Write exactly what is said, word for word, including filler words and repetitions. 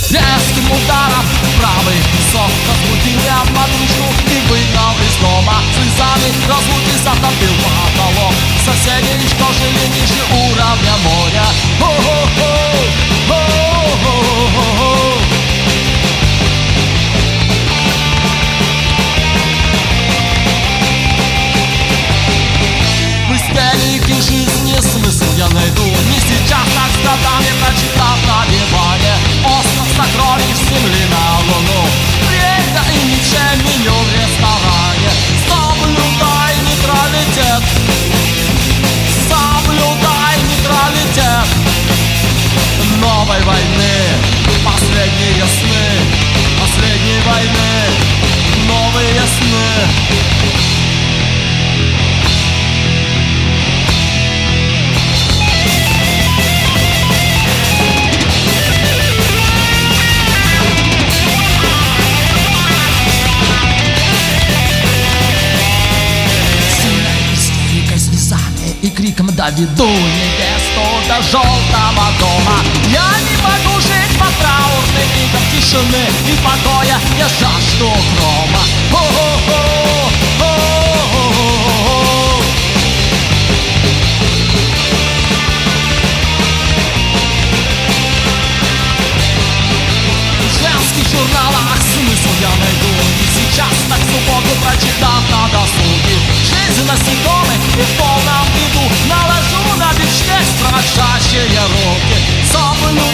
Резким ударом правый висок разбудил я подружку и выгнал из дома. Слезами разлуки затопил потолок. Соседи, что жили ниже уровня моря. О-хо-хо, о-хо-хо. В истерике жизни смысл я найду не сейчас, так с годами прочитав на диване остров сокровищ земли на луну. Фрейда и Ницше меню в ресторане. Соблюдай нейтралитет, соблюдай нейтралитет новой войны. Последние сны, последней войны, новые сны. И криком доведу невесту до желтого дома. Я не могу жить под траурным видом тишины и покоя. Я жажду грома. О-о-о, о-о-о. В женских журналах смысл я найду не сейчас, так субботу прочитав на досуге. Жизнь насекомых и в полном виду наложу на бифштекс дрожащие руки. Соблюдай